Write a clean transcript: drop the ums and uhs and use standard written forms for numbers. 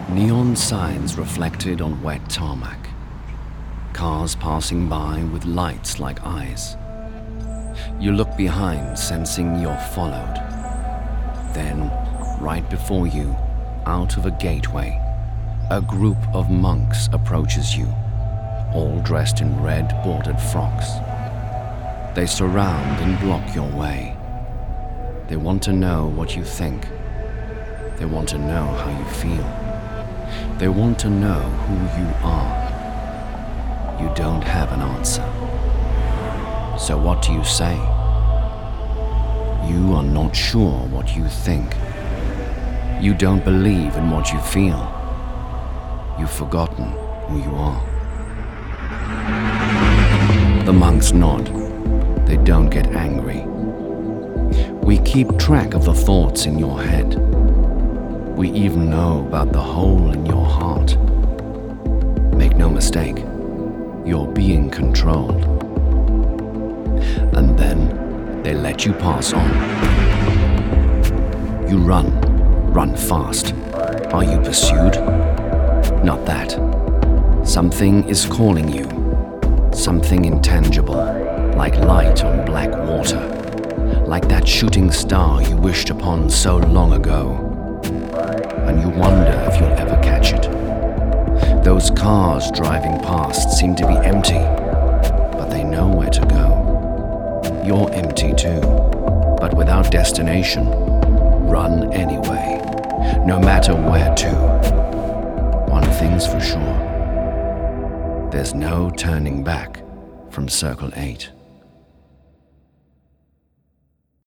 Neon signs reflected on wet tarmac. Cars passing by with lights like eyes. You look behind, sensing you're followed. Then, right before you, out of a gateway, a group of monks approaches you, all dressed in red bordered frocks. They surround and block your way. They want to know what you think. They want to know how you feel. They want to know who you are. You don't have an answer. So what do you say? You are not sure what you think. You don't believe in what you feel. You've forgotten who you are. The monks nod. They don't get angry. We keep track of the thoughts in your head. We even know about the hole in your heart. Make no mistake, you're being controlled. And then they let you pass on. You run fast. Are you pursued? Not that. Something is calling you. Something intangible, like light on black water. Like that shooting star you wished upon so long ago. And you wonder if you'll ever catch it. Those cars driving past seem to be empty, but they know where to go. You're empty too, but without destination. Run anyway, no matter where to. One thing's for sure. There's no turning back from Circle 8.